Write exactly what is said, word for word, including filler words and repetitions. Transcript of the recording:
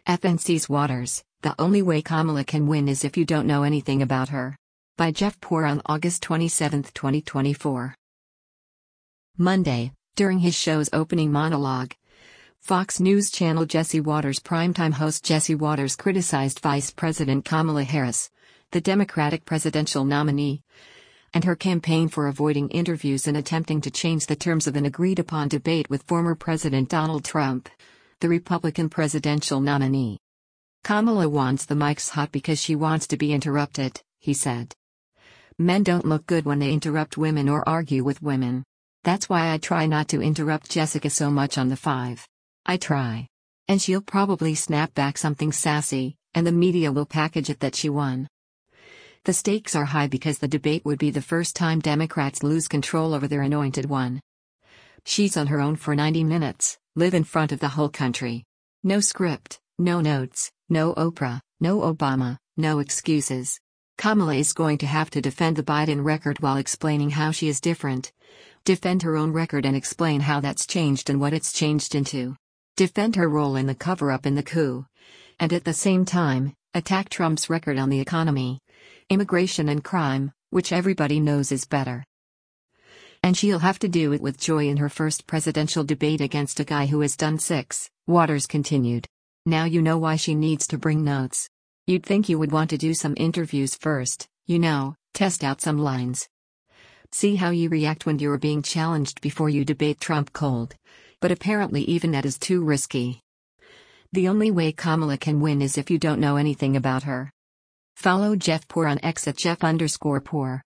F N C's Waters, The Only Way Kamala Can Win Is If You Don't Know Anything About Her. By Jeff Poor on August twenty-seventh, twenty twenty-four. Monday, during his show's opening monologue, Fox News Channel Jesse Watters primetime host Jesse Watters criticized Vice President Kamala Harris, the Democratic presidential nominee, and her campaign for avoiding interviews and attempting to change the terms of an agreed-upon debate with former President Donald Trump, the Republican presidential nominee. Kamala wants the mics hot because she wants to be interrupted, he said. Men don't look good when they interrupt women or argue with women. That's why I try not to interrupt Jessica so much on the five. I try. And she'll probably snap back something sassy, and the media will package it that she won. The stakes are high because the debate would be the first time Democrats lose control over their anointed one. She's on her own for ninety minutes, live in front of the whole country. No script, no notes, no Oprah, no Obama, no excuses. Kamala is going to have to defend the Biden record while explaining how she is different. Defend her own record and explain how that's changed and what it's changed into. Defend her role in the cover-up in the coup. And at the same time, attack Trump's record on the economy, immigration and crime, which everybody knows is better. And she'll have to do it with joy in her first presidential debate against a guy who has done six, Watters continued. Now you know why she needs to bring notes. You'd think you would want to do some interviews first, you know, test out some lines. See how you react when you're being challenged before you debate Trump cold. But apparently even that is too risky. The only way Kamala can win is if you don't know anything about her. Follow Jeff Poor on X at Jeff underscore Poor.